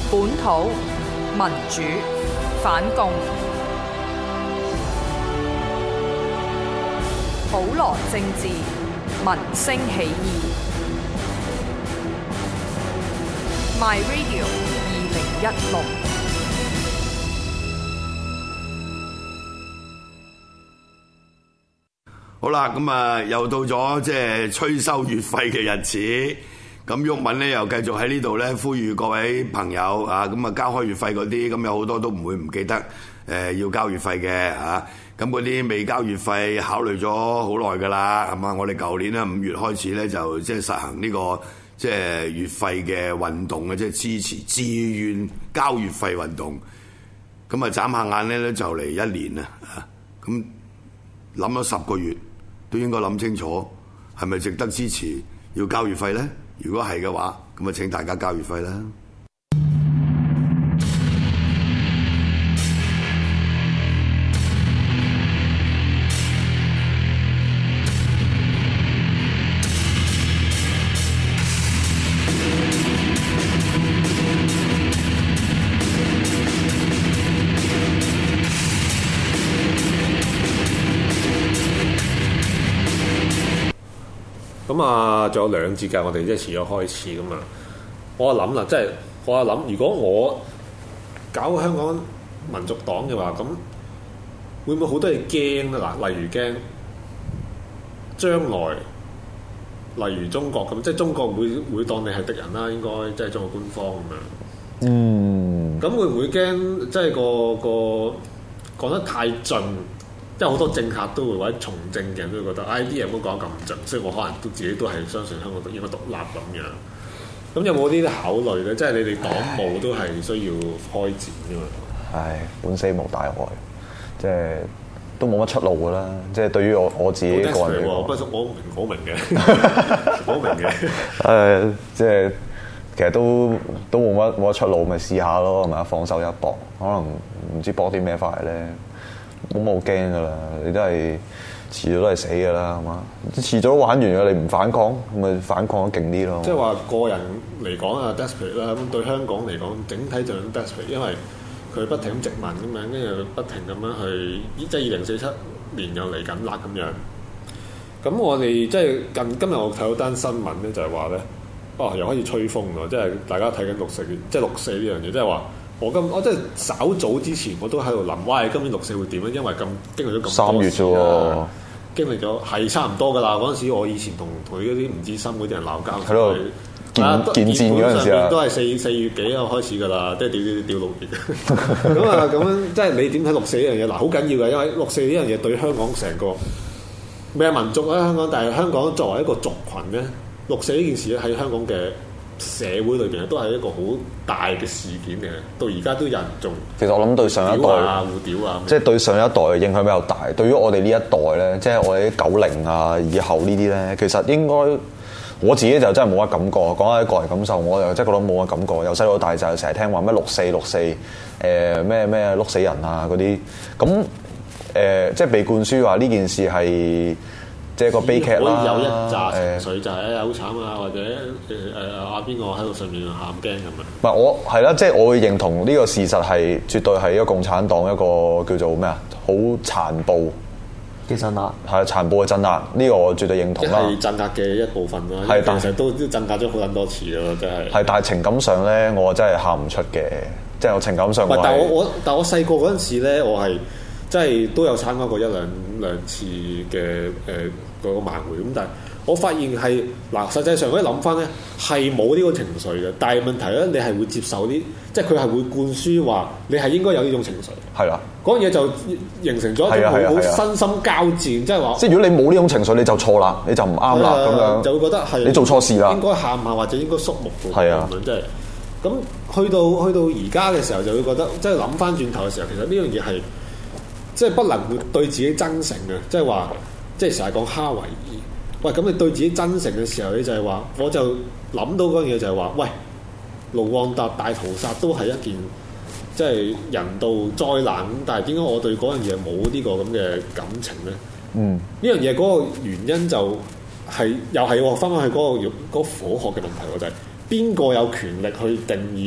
本土民主反共，普羅政治民聲起義。My Radio 2016。 好啦，咁啊又到咗即係催收月費嘅日子，咁毓民咧又繼續喺呢度咧呼籲各位朋友啊，咁啊交開月費嗰啲，咁有好多都唔會唔記得要交月費嘅嚇，咁嗰啲未交月費考慮咗好耐噶啦，係嘛？我哋舊年咧5月開始咧就即係實行呢個即係月費嘅運動嘅，即係支持自願交月費運動，咁啊眨下眼咧就嚟1年啦，咁諗咗10個月。都應該諗清楚，係咪值得支持要交月費呢？如果係嘅話，咁啊請大家交月費啦。 咁啊，仲有2節㗎，我哋即係遲咗開始㗎嘛。我諗啦，即係我諗，如果我搞香港民族黨嘅話，咁會唔會好多嘢驚咧？嗱，例如驚將來，例如中國咁，即係中國會當你係敵人啦，應該即係中國官方咁樣。咁會唔會驚？即係個講得太盡？即係好多政客都會或者從政嘅人都會覺得，啲嘢唔好講咁盡，所以我可能都自己都係相信香港應該獨立咁樣。咁有冇呢啲考慮咧？即係你哋黨務都係需要開展㗎嘛？ 本死無大礙，即係都冇乜出路㗎啦。即係對於我自己個人嚟講， 我明嘅，我明嘅。 即係其實都冇乜出路，咪試下咯，係咪啊？放手一搏，可能唔知搏啲咩翻嚟咧。冇好驚噶啦，你都係遲早都係死噶啦，係嘛？遲早玩完嘅，你唔反抗，咪反抗得勁啲咯。 即係話個人嚟講啊 desperate 啦，咁對香港嚟講，整體就 desperate，因為佢不停咁殖民咁樣，跟住不停咁樣去，即係2047年又嚟緊啦咁樣。咁我哋即係今日我睇到單新聞咧，就係話咧，又開始吹風喎，即係大家睇緊6.4，即係6.4呢樣嘢，即係話。我即係稍早之前我都喺度諗，喂，今年6.4會點咧？因為經歷咗咁多事啊，經歷咗係差唔多噶啦。嗰陣時我以前同佢嗰啲唔知心嗰啲人鬧交， 喺度見戰嗰陣時啊， 都係4月幾啊開始噶啦，即係屌6月。咁樣即係你點睇6.4呢樣嘢？嗱，好緊要嘅，因為6.4呢樣嘢對香港成個咩民族啊香港，但係香港作為一個族群咧，6.4呢件事咧喺香港嘅社會裏邊都係一個好大嘅事件嚟嘅，到而家都有人仲。其實我諗對上一代互屌啊， 即係對上一代嘅影響比較大。對於我哋呢一代咧，即係我哋啲90啊以後呢啲咧，其實應該我自己就真係冇乜感覺。講下啲個人感受，我又真係覺得冇乜感覺。由細到大就成日聽話咩6.4，咩碌死人啊嗰啲，咁即係被灌輸話呢件事係。即係個悲劇啦， 有一紮情緒就係好慘啊，或者邊個喺度上面喊驚咁樣。 唔係我係啦，即係我會認同呢個事實係絕對係一個共產黨一個叫做咩啊，好殘暴嘅鎮壓， 係殘暴嘅鎮壓，呢個我絕對認同啦。 係鎮壓嘅一部分啦，係但係都鎮壓咗好撚多次㗎啦，真係。係，但係情感上咧，我真係喊唔出嘅，即係我情感上。但係我細個嗰陣時咧，我係真係都有參加過1-2次嘅嗰個晚會咁，但係我發現係嗱，實際上可以諗翻咧，係冇呢個情緒嘅。但係問題咧，你係會接受啲，即係佢係會灌輸話你係應該有呢種情緒。係啦，嗰樣嘢就形成咗一種好身心交戰，即係話。即係如果你冇呢種情緒，你就錯啦，你就唔啱啦，咁樣就會覺得係你做錯事啦，應該喊下或者應該肅穆嘅。係啊，咁樣即係咁去到而家嘅時候，就會覺得即係諗翻轉頭嘅時候，其實呢樣嘢係即係不能會對自己真誠嘅，即係話。即係成日講哈維爾，喂，咁你對自己真誠嘅時候，你就係話，我就諗到嗰樣嘢就係話，喂，盧旺達大屠殺都係一件即係人道災難，但係點解我對嗰樣嘢冇呢個咁嘅感情咧？呢樣嘢嗰個原因就係又係翻返去嗰個火學嘅問題，就係邊個有權力去定義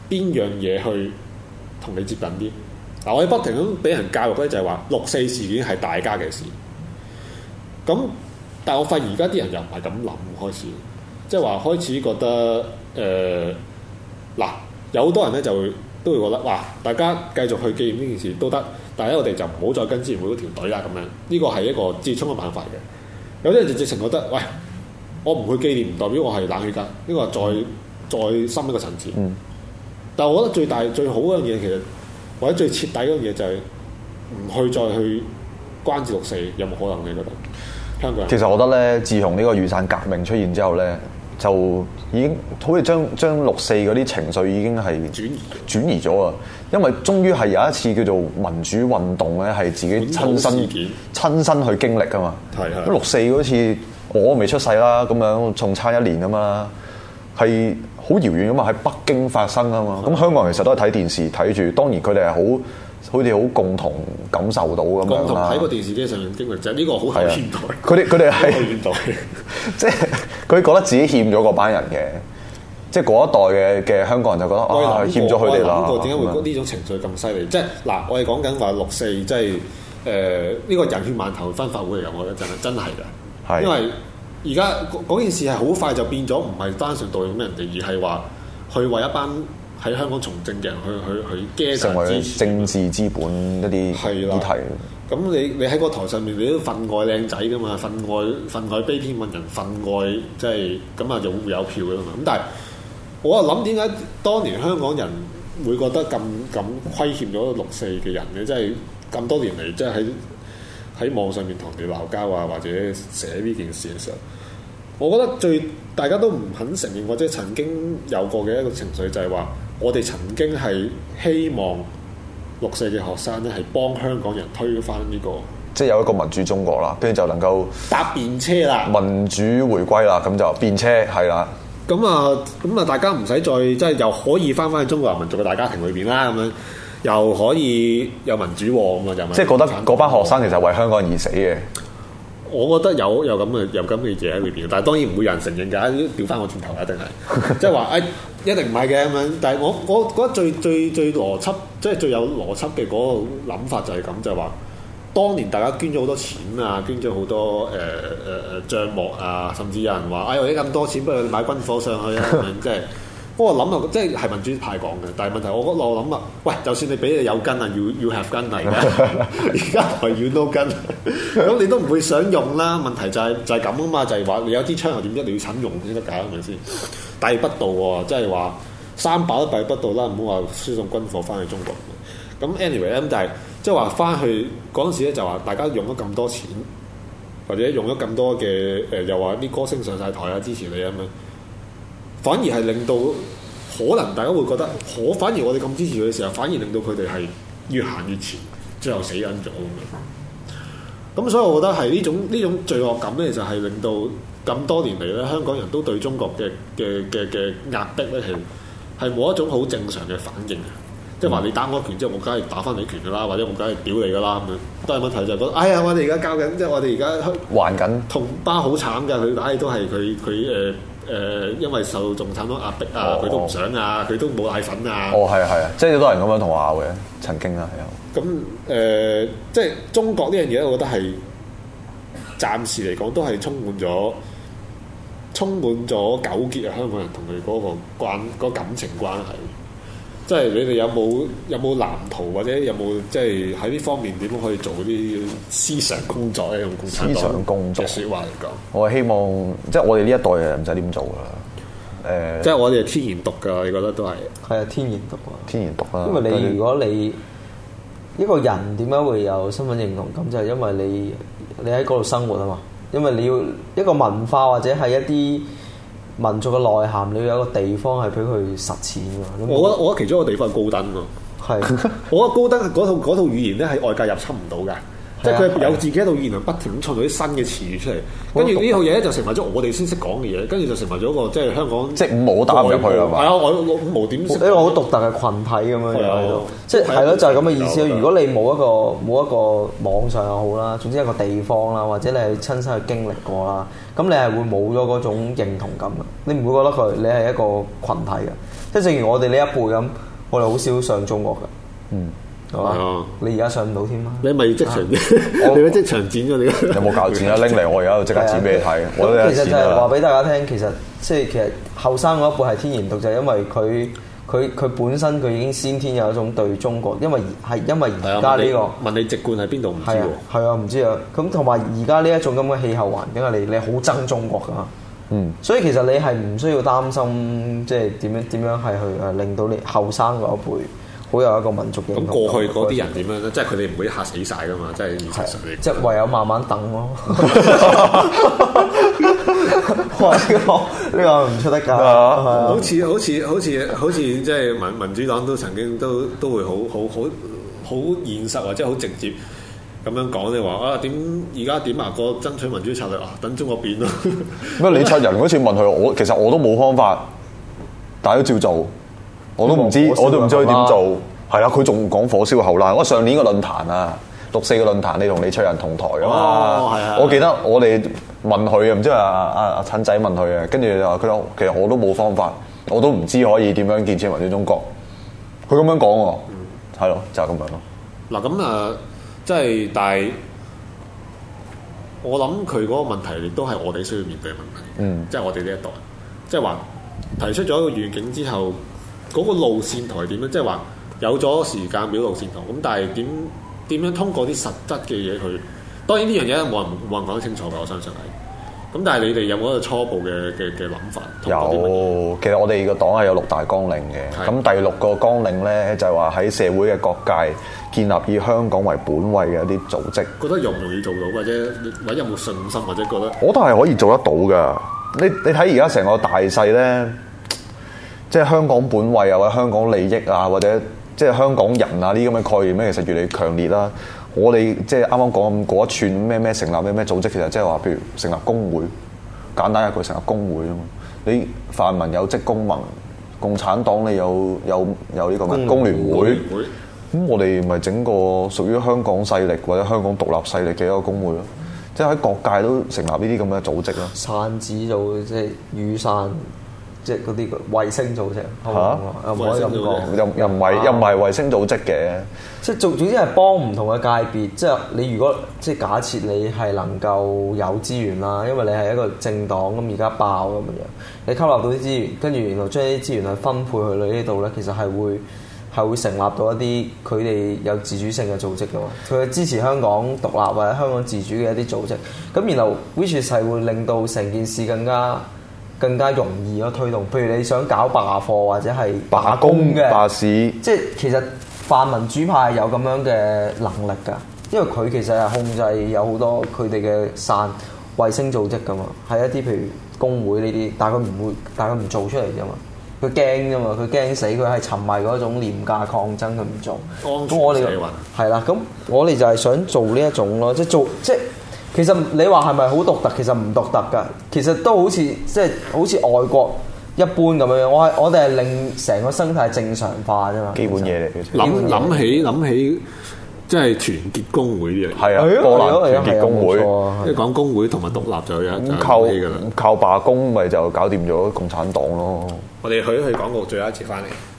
邊樣嘢去同你接近啲。嗱，我哋不停咁俾人教育咧，就係話6.4事件係大家嘅事。咁，但係我發現而家啲人又唔係咁諗，開始即係話開始覺得有好多人咧都會覺得哇，大家繼續去紀念呢件事都得，但係我哋就唔好再跟支援會嗰條隊啦咁樣。呢個係一個折衷嘅辦法嘅。有啲人就直情覺得，喂，我唔去紀念唔代表我係冷血㗎，呢個係再深一個層次。但係我覺得最大最好嗰樣嘢，其實或者最徹底嗰樣嘢就係唔去再去關注6.4，有冇可能你覺得？香港人其實我覺得咧，自從呢個雨傘革命出現之後咧，就已經好似將6.4嗰啲情緒已經係轉移咗啊！因為終於係有一次叫做民主運動咧，係自己親身去經歷㗎嘛。咁6.4嗰次我未出世啦，咁樣仲差1年啊嘛，係好遙遠㗎嘛，喺北京發生啊嘛。咁香港人其實都係睇電視睇住，當然佢哋係好似好共同感受到咁樣啦。共同喺個電視機上面經歷就係呢個好後現代。 佢哋係後現代，即係佢覺得自己欠咗嗰班人嘅，即係嗰一代嘅香港人就覺得欠咗佢哋啦。 點解會呢種情緒咁犀利？即係嗱，我哋講緊話6.4，即係呢個人血饅頭分發會嚟㗎，我覺得真係㗎。因為而家嗰件事係好快就變咗，唔係單純悼念人哋，而係話去為一班喺香港從政嘅人去成為政治資本一啲議題。 咁你喺個台上面，你都分外靚仔噶嘛，分外悲天憫人，分外即係咁啊，就會有票噶嘛。咁但係我啊諗點解當年香港人會覺得咁虧欠咗6.4嘅人咧？即係咁多年嚟，即係喺網上面同你鬧交啊，或者寫呢件事嘅時候，我覺得大家都唔肯承認，或者曾經有過嘅一個情緒就係話，我哋曾經係希望6.4嘅學生咧係幫香港人推翻呢個， 即係有一個民主中國啦，跟住就能夠搭便車啦， 民主回歸啦，咁就便車係啦。 咁啊，大家唔使再即係又可以翻去中國人民族嘅大家庭裏邊啦，咁樣又可以有民主喎，咁啊就即係覺得嗰班學生其實為香港人而死嘅。 我覺得有咁嘅嘢喺裏邊，但係當然唔會有人承認㗎，調翻我轉頭一定係，即係話一定唔係嘅咁樣。但係我覺得最邏輯，即係最有邏輯嘅嗰個諗法就係咁，就係話當年大家捐咗好多錢啊，捐咗好多帳幕啊，甚至有人話我哋咁多錢，不如買軍火上去啊，即係。不過我諗啊，即係民主派講嘅，但係問題我諗啊，喂，就算你俾你有根啊，要 have 根嚟嘅，而家唔係要 no 根，咁你都唔會想用啦。問題就係咁啊嘛，就係話你有支槍又點啫？你要趁用先得㗎，係咪先？遞不到喎，即係話3把都遞不到啦，唔好話輸送軍火翻去中國。咁 anyway 咧，咁就係即係話翻去嗰陣時咧，就話大家用咗咁多錢，或者用咗咁多嘅又話啲歌星上晒台啊，支持你咁樣。反而係令到可能大家會覺得，反而我哋咁支持佢嘅時候，反而令到佢哋係越行越前，最後死緊咗咁樣。咁所以我覺得係呢種罪惡感咧，就係令到咁多年嚟咧，香港人都對中國嘅壓迫咧係冇一種好正常嘅反應嘅。即係話你打我一拳之後，我梗係打翻你拳㗎啦，或者我梗係屌你㗎啦咁樣。但係問題就係覺得，哎呀，我哋而家交緊，即係我哋而家還緊同胞好慘㗎，佢打都係佢因為受到共產黨壓迫啊，佢都唔想啊，佢都冇奶粉啊。 係啊，即係好多人咁樣同我拗嘅，曾經啊係有。 咁即係中國呢樣嘢，我覺得係暫時嚟講都係充滿咗糾結啊！香港人同佢嗰個感情關係，即係你哋有冇藍圖，或者有冇即係喺呢方面點樣可以做啲思想工作咧？用共產黨思想工作嘅説話嚟講， 我希望即係我哋呢一代嘅人唔使點做啦。 即係我哋係天然獨㗎，你覺得都係係啊，天然獨啊， 天然獨啦。 因為如果你一個人點解會有身份認同感，就係因為你喺嗰度生活啊嘛。因為你要一個文化或者係一啲民族嘅內涵，你要有一個地方係俾佢實踐㗎。 我覺得其中一個地方係高登喎。係，我覺得高登嗰套語言咧係外界入侵唔到㗎。即係佢有自己一套語言，不停咁創造啲新嘅詞語出嚟，跟住呢套嘢咧就成為咗我哋先識講嘅嘢，跟住就成為咗一個即係香港即係五毛打唔入去係嘛？ 係啊，我五毛點？ 一個好獨特嘅群體咁樣喺度，即係咯，就係咁嘅意思。如果你冇一個網上又好啦，總之一個地方啦，或者你係親身去經歷過啦，咁你係會冇咗嗰種認同感嘅。你唔會覺得你係一個群體嘅。 即係正如我哋呢一輩咁，我哋好少上中國嘅。 嗯。 係嘛？你而家上唔到添啊！ 你咪即場，你咪即場剪咗你。有冇鉸剪啊？拎嚟我而家即刻剪俾你睇。我其實就係話俾大家聽，其實其實後生嗰一輩係天然獨，就係因為佢本身佢已經先天有一種對中國，因為而家呢個問你籍貫喺邊度唔知喎。 係啊，唔知啊。咁同埋而家呢一種咁嘅氣候環境啊，你好憎中國㗎嘛。 嗯。 所以其實你係唔需要擔心，即係點樣係去令到你後生嗰一輩。好有一個民族嘅。 咁過去嗰啲人點樣咧？即係佢哋唔會嚇死晒噶嘛，即係現實上嚟。 即係唯有慢慢等咯。哇！呢個唔出得㗎。 好似即係民主黨都曾經都會好現實或者好直接咁樣講，你話啊而家點個爭取民主策略啊？等中國變咯。 乜李卓人嗰次問佢，其實我都冇方法，但係都照做。我都唔知佢點做，係啦，佢仲講火燒後欄。我上年個論壇啊，6·4個論壇，你同李卓人同台啊嘛。我記得我哋問佢啊，唔知阿陳仔問佢啊，跟住就話佢話其實我都冇方法，我都唔知可以點樣建設民主中國。佢咁樣講喎，係咯，就係咁樣咯。 嗱咁即係但係我諗佢嗰個問題亦都係我哋需要面對嘅問題。即係我哋呢一代，即係話提出咗一個願景之後。嗰個路線圖係點樣？即係話有咗時間表路線圖，咁但係點樣通過啲實質嘅嘢去？當然呢樣嘢冇人講得清楚嘅，我相信係。咁但係你哋有冇一個初步嘅諗法？ 有，其實我哋個黨係有6大綱領嘅。咁第6個綱領咧就係話喺社會嘅各界建立以香港為本位嘅一啲組織。 覺得容唔容易做到，或者有冇信心，或者覺得？ 我都係可以做得到㗎。你睇而家成個大勢咧。即係香港本位啊，或者香港利益啊，或者即係香港人啊，呢啲咁嘅概念咧，其實越嚟越強烈啦。我哋即係啱啱講嗰一串咩成立咩組織，其實即係話，譬如成立工會，簡單一句成立工會啊嘛。你泛民有職工盟，共產黨你有呢個咩工聯會，咁我哋咪整個屬於香港勢力或者香港獨立勢力嘅一個工會咯。即係喺各界都成立呢啲咁嘅組織咯。散紙就即係雨傘。即係嗰啲衛星組織，又唔可以咁講，又唔係衛星組織嘅。即係總之係幫唔同嘅界別。即係你如果即係假設你係能夠有資源啦，因為你係一個政黨咁而家爆咁樣，你吸納到啲資源，跟住然後將啲資源去分配去你呢度咧，其實係會成立到一啲佢哋有自主性嘅組織㗎嘛。佢係支持香港獨立或者香港自主嘅一啲組織。咁然後 which 係會令到成件事更加容易咯推動，譬如你想搞罷課或者係罷工嘅罷市， 即係其實泛民主派有咁樣嘅能力㗎，因為佢其實係控制有好多佢哋嘅散衛星組織㗎嘛，係一啲譬如工會呢啲，但係佢唔做出嚟啫嘛，佢驚啫嘛，佢驚死，佢係沉迷嗰種廉價抗爭，佢唔做。咁我哋係啦，咁我哋就係想做呢一種咯，即係。其實你話係咪好獨特？其實唔獨特㗎，其實都好似外國一般咁樣。我哋係令成個生態正常化啫嘛。基本嘢嚟嘅。 諗起即係團結工會呢樣嘢。 係啊，波蘭團結工會。 即係講工會同埋獨立就有靠罷工咪就搞掂咗共產黨咯。 我哋去廣告，最後一次翻嚟。